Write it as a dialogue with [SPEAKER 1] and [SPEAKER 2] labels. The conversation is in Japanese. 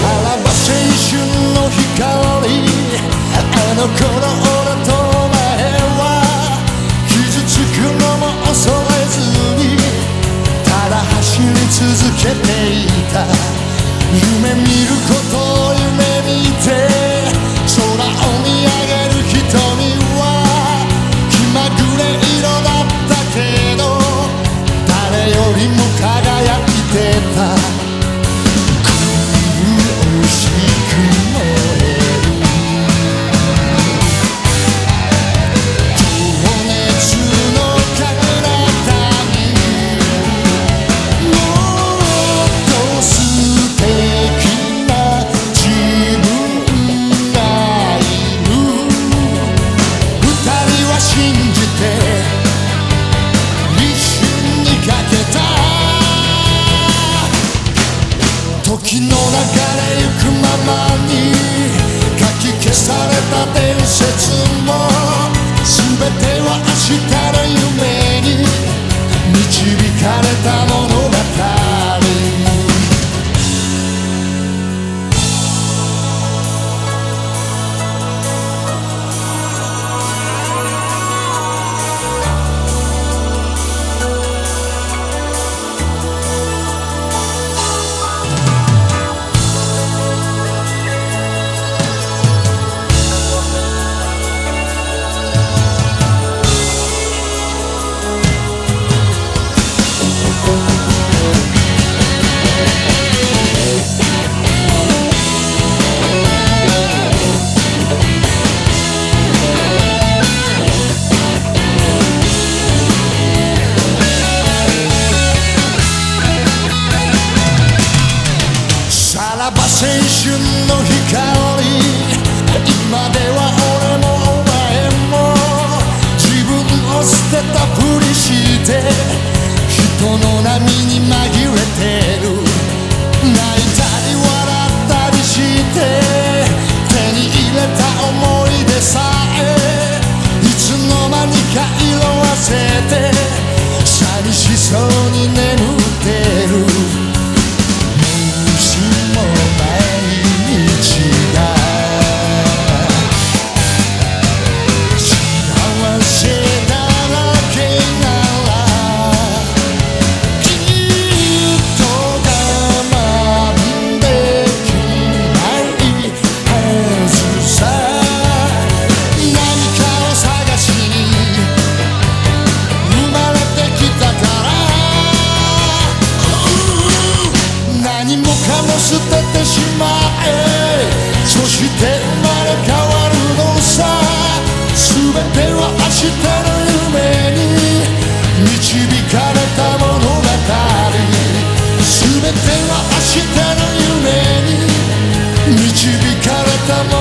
[SPEAKER 1] らば青春の光、あの頃俺とお前は傷つくのも恐れずにただ走り続けていた。夢見ることを夢見て空を見上げる瞳は気まぐれ色だったけど誰よりも輝いてた。苦しく燃える情熱の彼方にもっと素敵な自分がいる。二人は信じて一瞬にかけた。時の流れゆくままにかき消された伝説も全ては明日の夢に導かれた物語。青春の光、今では俺もお前も自分を捨てたふりして人の波に紛れてる。泣いたり笑ったりして手に入れた思い出さえいつの間にか色あせて寂しそうに眠ってる。何もかも捨ててしまえ、そして生まれ変わるのさ。全ては明日の夢に導かれた物語。全ては明日の夢に導かれた物語。